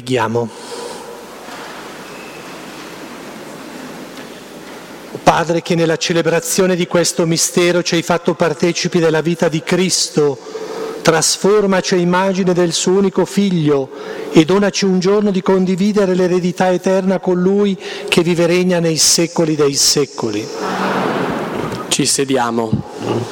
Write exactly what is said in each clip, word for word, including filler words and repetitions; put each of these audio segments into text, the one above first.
Preghiamo. Padre, che nella celebrazione di questo mistero ci hai fatto partecipi della vita di Cristo, trasformaci a immagine del suo unico Figlio e donaci un giorno di condividere l'eredità eterna con Lui che vive e regna nei secoli dei secoli. Ci sediamo.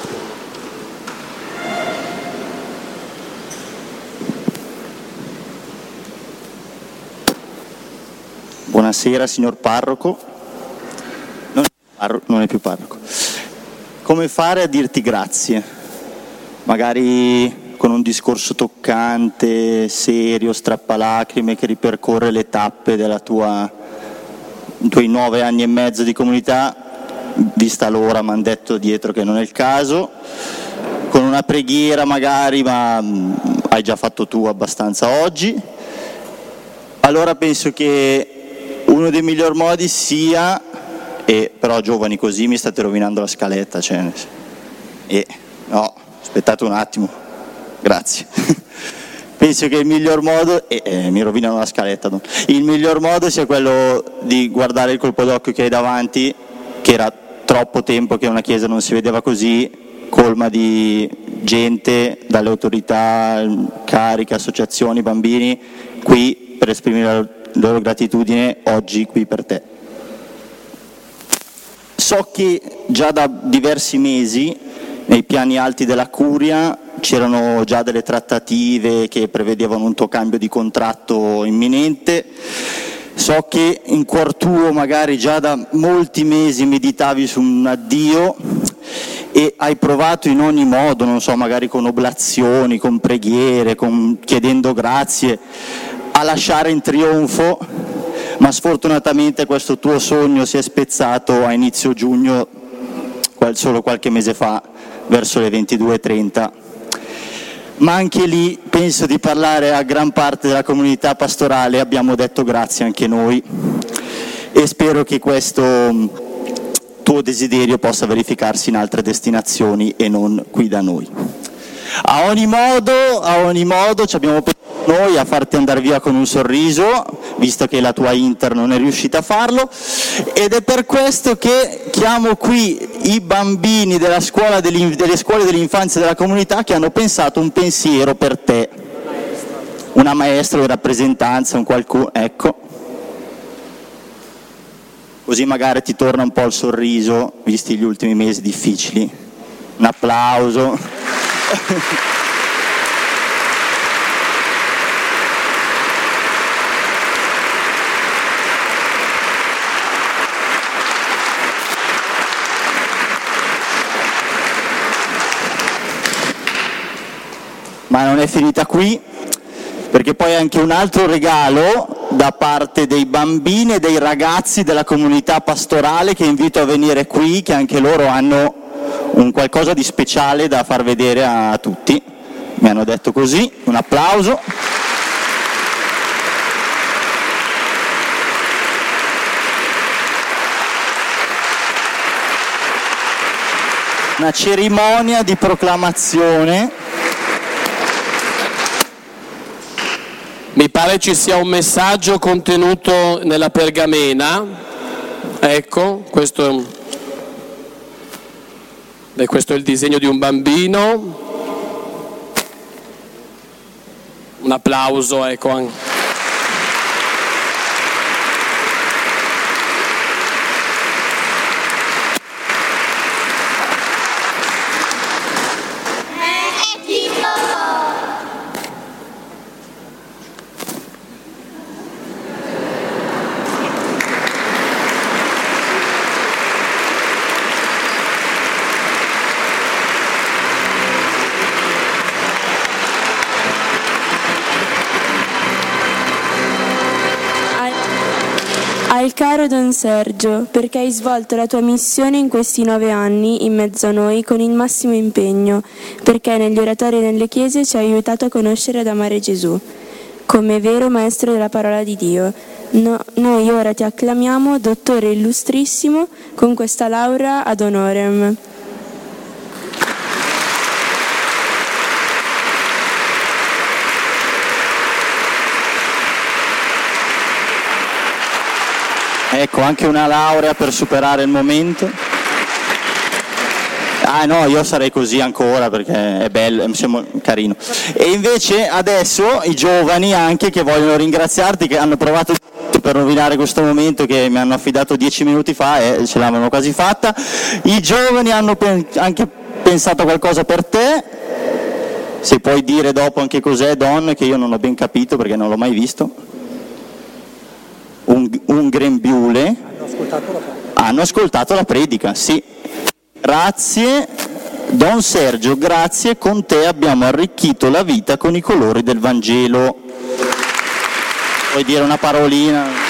Buonasera signor parroco, non è, parro- non è più parroco. Come fare a dirti grazie? Magari con un discorso toccante, serio, strappalacrime che ripercorre le tappe della tua, i tuoi nove anni e mezzo di comunità, vista l'ora mi hanno detto dietro che non è il caso, con una preghiera magari, ma mh, hai già fatto tu abbastanza oggi. Allora penso che uno dei miglior modi sia, e però giovani così mi state rovinando la scaletta, cioè, e no, aspettate un attimo, grazie. Penso che il miglior modo, e eh, mi rovinano la scaletta, no? Il miglior modo sia quello di guardare il colpo d'occhio che hai davanti, che era troppo tempo che una chiesa non si vedeva così, colma di gente, dalle autorità, cariche, associazioni, bambini, qui per esprimere la loro gratitudine oggi qui per te. So che già da diversi mesi nei piani alti della Curia c'erano già delle trattative che prevedevano un tuo cambio di contratto imminente. So che in cuor tuo magari già da molti mesi meditavi su un addio e hai provato in ogni modo, non so, magari con oblazioni, con preghiere, con, chiedendo grazie, a lasciare in trionfo, ma sfortunatamente questo tuo sogno si è spezzato a inizio giugno, solo qualche mese fa, verso le ventidue e trenta. Ma anche lì penso di parlare a gran parte della comunità pastorale, abbiamo detto grazie anche noi e spero che questo tuo desiderio possa verificarsi in altre destinazioni e non qui da noi. A ogni modo, a ogni modo ci abbiamo pensato noi a farti andare via con un sorriso, visto che la tua Inter non è riuscita a farlo, ed è per questo che chiamo qui i bambini della scuola delle scuole dell'infanzia della comunità che hanno pensato un pensiero per te, una maestra di rappresentanza, un qualcuno, ecco, così magari ti torna un po' il sorriso, visti gli ultimi mesi difficili. Un applauso. Ma non è finita qui, perché poi anche un altro regalo da parte dei bambini e dei ragazzi della comunità pastorale che invito a venire qui, che anche loro hanno un qualcosa di speciale da far vedere a tutti. Mi hanno detto così, un applauso. Una cerimonia di proclamazione. Mi pare ci sia un messaggio contenuto nella pergamena, ecco, questo, beh, questo è il disegno di un bambino, un applauso, ecco. Al caro Don Sergio, perché hai svolto la tua missione in questi nove anni in mezzo a noi con il massimo impegno, perché negli oratori e nelle chiese ci hai aiutato a conoscere ed amare Gesù, come vero maestro della parola di Dio. No, noi ora ti acclamiamo, dottore illustrissimo, con questa laurea ad honorem. Ecco, anche una laurea per superare il momento. Ah no, io sarei così ancora perché è bello, siamo carino. E invece adesso i giovani anche che vogliono ringraziarti, che hanno provato per rovinare questo momento, che mi hanno affidato dieci minuti fa e ce l'avevano quasi fatta. I giovani hanno pen- anche pensato qualcosa per te. Se puoi dire dopo anche cos'è, Don, che io non ho ben capito perché non l'ho mai visto. Un, un grembiule. Hanno ascoltato la predica. Hanno ascoltato la predica, sì. Grazie, Don Sergio, grazie, con te abbiamo arricchito la vita con i colori del Vangelo. Vuoi dire una parolina?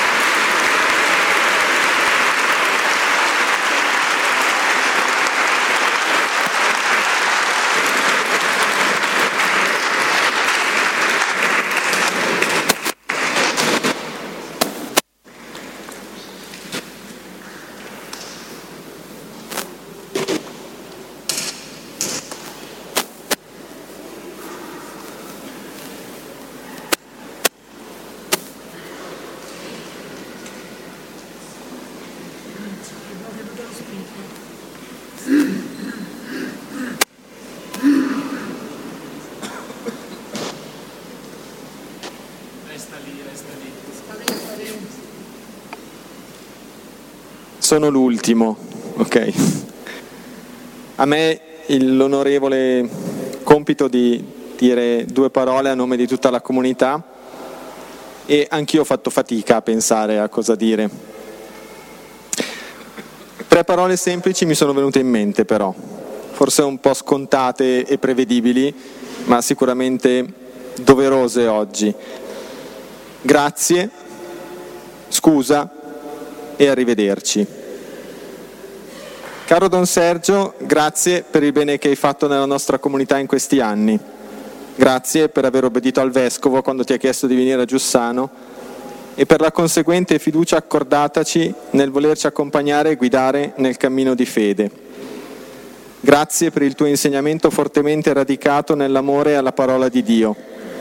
Sono l'ultimo, ok. A me il, l'onorevole compito di dire due parole a nome di tutta la comunità e anch'io ho fatto fatica a pensare a cosa dire. Tre parole semplici mi sono venute in mente però, forse un po' scontate e prevedibili, ma sicuramente doverose oggi. Grazie, scusa e arrivederci. Caro Don Sergio, grazie per il bene che hai fatto nella nostra comunità in questi anni. Grazie per aver obbedito al Vescovo quando ti ha chiesto di venire a Giussano e per la conseguente fiducia accordataci nel volerci accompagnare e guidare nel cammino di fede. Grazie per il tuo insegnamento fortemente radicato nell'amore alla parola di Dio.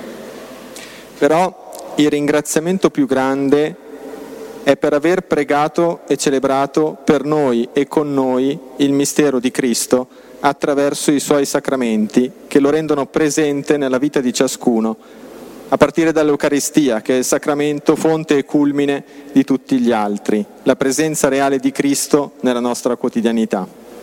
Però il ringraziamento più grande è per aver pregato e celebrato per noi e con noi il mistero di Cristo attraverso i suoi sacramenti che lo rendono presente nella vita di ciascuno, a partire dall'Eucaristia, che è il sacramento fonte e culmine di tutti gli altri, la presenza reale di Cristo nella nostra quotidianità.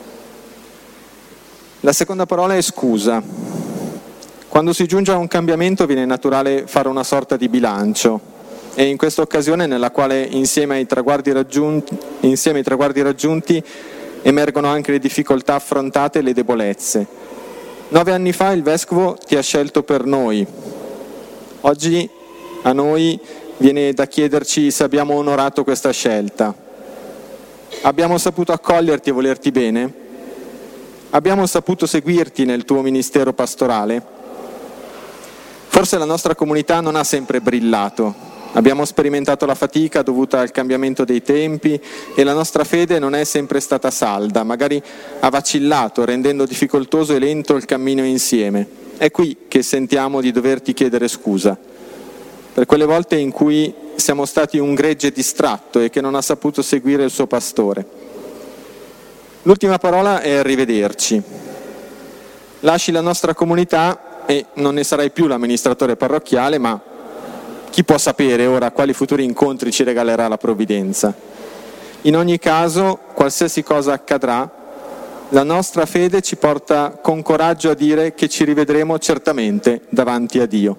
La seconda parola è scusa. Quando si giunge a un cambiamento viene naturale fare una sorta di bilancio. E in questa occasione nella quale insieme ai traguardi raggiunti, insieme ai traguardi raggiunti emergono anche le difficoltà affrontate e le debolezze. Nove anni fa il Vescovo ti ha scelto per noi. Oggi a noi viene da chiederci se abbiamo onorato questa scelta. Abbiamo saputo accoglierti e volerti bene? Abbiamo saputo seguirti nel tuo ministero pastorale? Forse la nostra comunità non ha sempre brillato. Abbiamo sperimentato la fatica dovuta al cambiamento dei tempi e la nostra fede non è sempre stata salda, magari ha vacillato, rendendo difficoltoso e lento il cammino insieme. È qui che sentiamo di doverti chiedere scusa, per quelle volte in cui siamo stati un gregge distratto e che non ha saputo seguire il suo pastore. L'ultima parola è arrivederci. Lasci la nostra comunità e non ne sarai più l'amministratore parrocchiale, ma chi può sapere ora quali futuri incontri ci regalerà la provvidenza? In ogni caso, qualsiasi cosa accadrà, la nostra fede ci porta con coraggio a dire che ci rivedremo certamente davanti a Dio.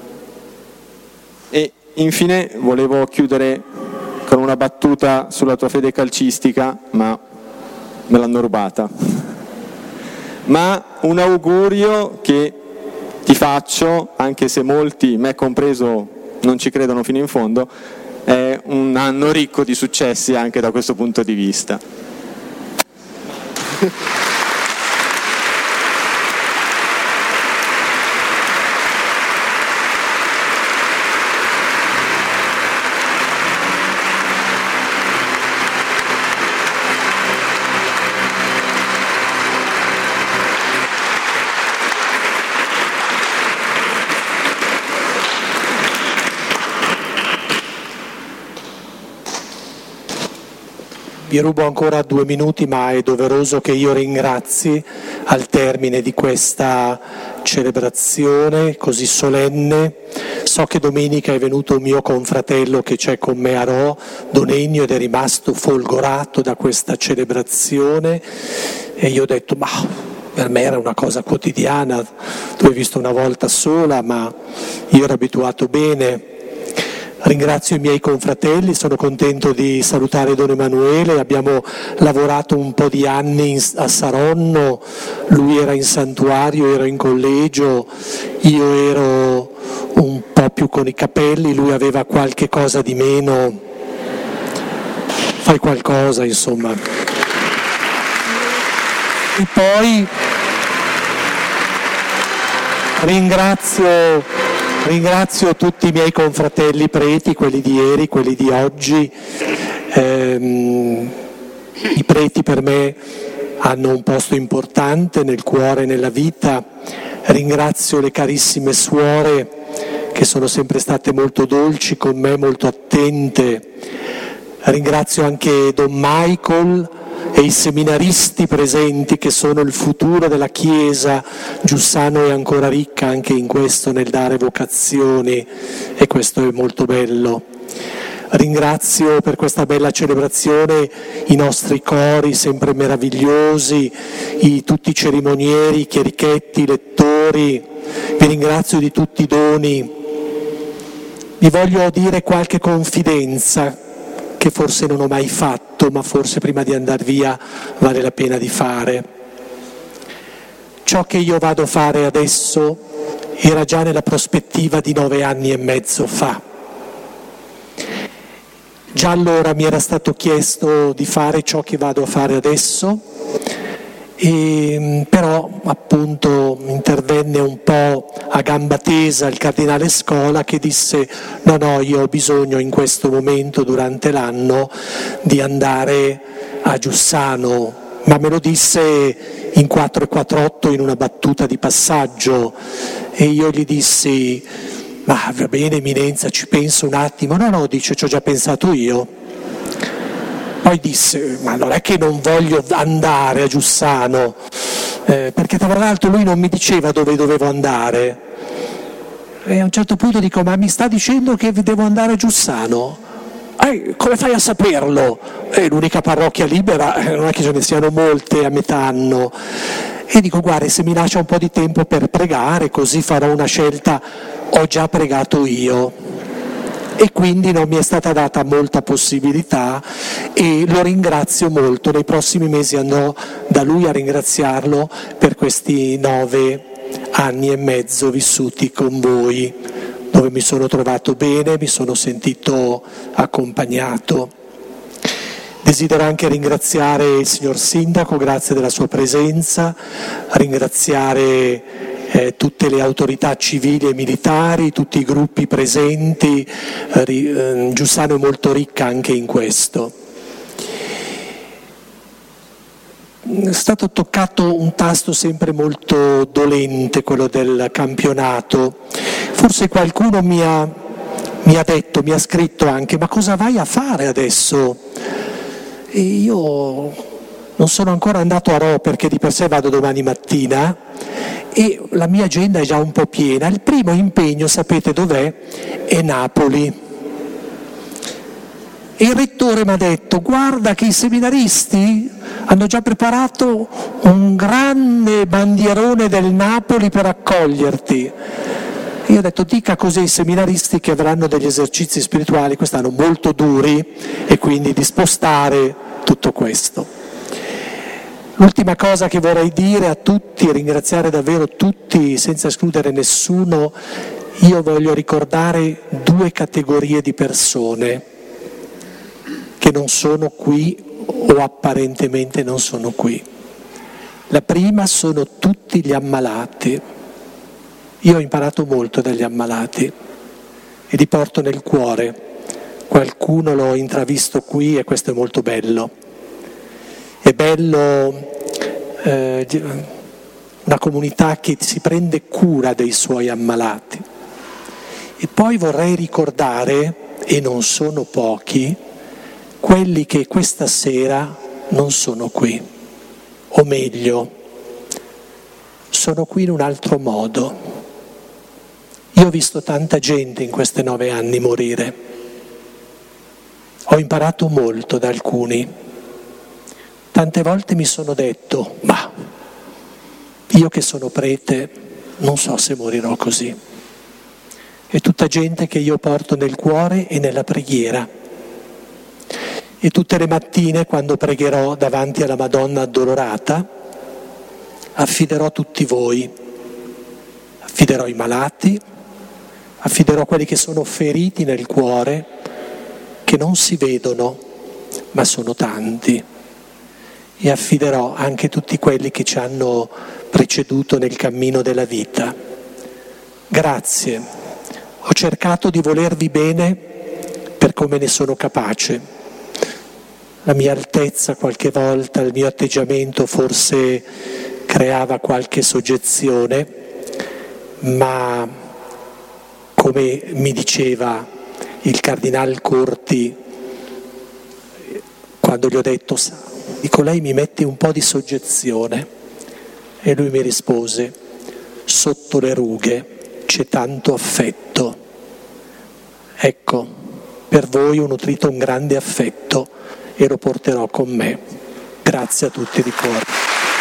E infine volevo chiudere con una battuta sulla tua fede calcistica, ma me l'hanno rubata. Ma un augurio che ti faccio, anche se molti, me compreso, non ci credono fino in fondo, è un anno ricco di successi anche da questo punto di vista. vi rubo ancora due minuti, ma è doveroso che io ringrazi al termine di questa celebrazione così solenne. So che domenica è venuto un mio confratello che c'è con me a Rho, Don Ennio, ed è rimasto folgorato da questa celebrazione, e io ho detto, ma per me era una cosa quotidiana, tu hai visto una volta sola, ma io ero abituato bene. Ringrazio i miei confratelli, sono contento di salutare Don Emanuele, abbiamo lavorato un po' di anni a Saronno, lui era in santuario, io ero in collegio, io ero un po' più con i capelli, lui aveva qualche cosa di meno, fai qualcosa insomma. E poi ringrazio... Ringrazio tutti i miei confratelli preti, quelli di ieri, quelli di oggi. Ehm, I preti per me hanno un posto importante nel cuore e nella vita. Ringrazio le carissime suore che sono sempre state molto dolci con me, molto attente. Ringrazio anche Don Michael e i seminaristi presenti che sono il futuro della Chiesa. Giussano è ancora ricca anche in questo, nel dare vocazioni, e questo è molto bello. Ringrazio per questa bella celebrazione i nostri cori sempre meravigliosi, i, tutti i cerimonieri, i chierichetti, i lettori. Vi ringrazio di tutti i doni. Vi voglio dire qualche confidenza che forse non ho mai fatto, ma forse prima di andare via vale la pena di fare. Ciò che io vado a fare adesso era già nella prospettiva di nove anni e mezzo fa. Già allora mi era stato chiesto di fare ciò che vado a fare adesso, e, però appunto intervenne un po' a gamba tesa il cardinale Scola, che disse no no, io ho bisogno in questo momento durante l'anno di andare a Giussano, ma me lo disse in quattro e quarantotto in una battuta di passaggio, e io gli dissi ma va bene Eminenza, ci penso un attimo. No no, dice, ci ho già pensato io. Poi disse, ma non è che non voglio andare a Giussano, eh, perché tra l'altro lui non mi diceva dove dovevo andare. E a un certo punto dico, ma mi sta dicendo che devo andare a Giussano? Eh, come fai a saperlo? È l'unica parrocchia libera, non è che ce ne siano molte a metà anno. E dico, guarda, se mi lascia un po' di tempo per pregare, così farò una scelta, ho già pregato io. E quindi non mi è stata data molta possibilità, e lo ringrazio molto. Nei prossimi mesi andrò da lui a ringraziarlo per questi nove anni e mezzo vissuti con voi, dove mi sono trovato bene, mi sono sentito accompagnato. Desidero anche ringraziare il signor Sindaco, grazie della sua presenza, ringraziare Eh, tutte le autorità civili e militari, tutti i gruppi presenti. eh, eh, Giussano è molto ricca anche in questo. È stato toccato un tasto sempre molto dolente, quello del campionato. Forse qualcuno mi ha, mi ha detto, mi ha scritto anche, ma cosa vai a fare adesso? E io non sono ancora andato a Rho, perché di per sé vado domani mattina e la mia agenda è già un po' piena. Il primo impegno, sapete dov'è? È Napoli. E il rettore mi ha detto, guarda che i seminaristi hanno già preparato un grande bandierone del Napoli per accoglierti. E io ho detto, dica così ai seminaristi che avranno degli esercizi spirituali quest'anno molto duri, e quindi di spostare tutto questo. L'ultima cosa che vorrei dire a tutti, ringraziare davvero tutti senza escludere nessuno, io voglio ricordare due categorie di persone che non sono qui o apparentemente non sono qui. La prima sono tutti gli ammalati. Io ho imparato molto dagli ammalati e li porto nel cuore. Qualcuno l'ho intravisto qui e questo è molto bello. È bello eh, una comunità che si prende cura dei suoi ammalati. E poi vorrei ricordare, e non sono pochi, quelli che questa sera non sono qui, o meglio, sono qui in un altro modo. Io ho visto tanta gente in questi nove anni morire, ho imparato molto da alcuni, tante volte mi sono detto, ma io che sono prete non so se morirò così. È tutta gente che io porto nel cuore e nella preghiera. E tutte le mattine, quando pregherò davanti alla Madonna addolorata, affiderò tutti voi, affiderò i malati, affiderò quelli che sono feriti nel cuore, che non si vedono, ma sono tanti, e affiderò anche tutti quelli che ci hanno preceduto nel cammino della vita. Grazie, ho cercato di volervi bene per come ne sono capace. La mia altezza qualche volta, il mio atteggiamento forse creava qualche soggezione, ma come mi diceva il Cardinal Corti, quando gli ho detto, dico, lei mi mette un po' di soggezione, e lui mi rispose, sotto le rughe c'è tanto affetto. Ecco, per voi ho nutrito un grande affetto e lo porterò con me. Grazie a tutti di cuore.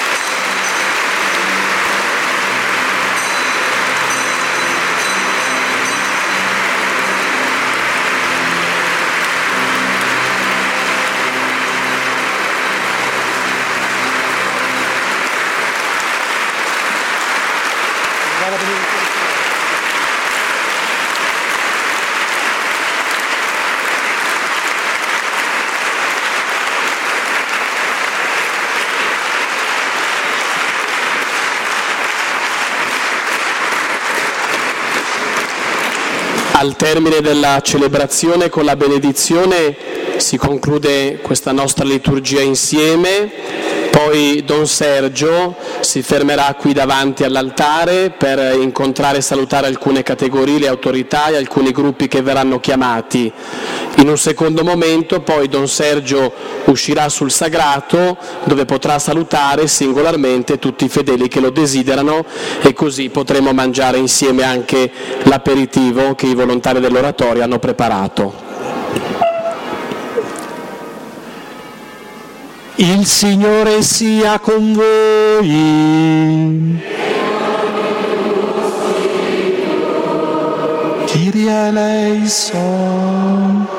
Al termine della celebrazione con la benedizione si conclude questa nostra liturgia insieme, poi Don Sergio si fermerà qui davanti all'altare per incontrare e salutare alcune categorie, le autorità e alcuni gruppi che verranno chiamati. In un secondo momento poi Don Sergio uscirà sul sagrato dove potrà salutare singolarmente tutti i fedeli che lo desiderano, e così potremo mangiare insieme anche l'aperitivo che i volontari dell'oratorio hanno preparato. Il Signore sia con voi. Kyrie eleison.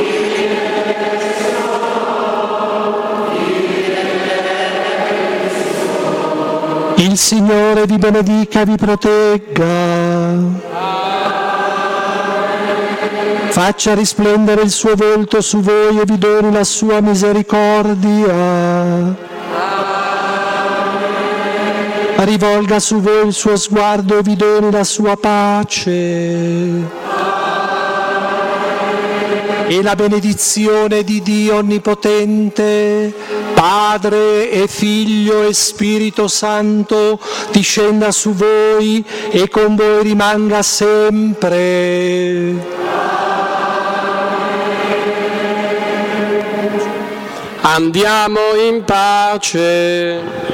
Il Signore vi benedica e vi protegga. Faccia risplendere il suo volto su voi e vi doni la sua misericordia. Rivolga su voi il suo sguardo e vi doni la sua pace. E la benedizione di Dio Onnipotente, Padre e Figlio e Spirito Santo, discenda su voi e con voi rimanga sempre. Andiamo in pace.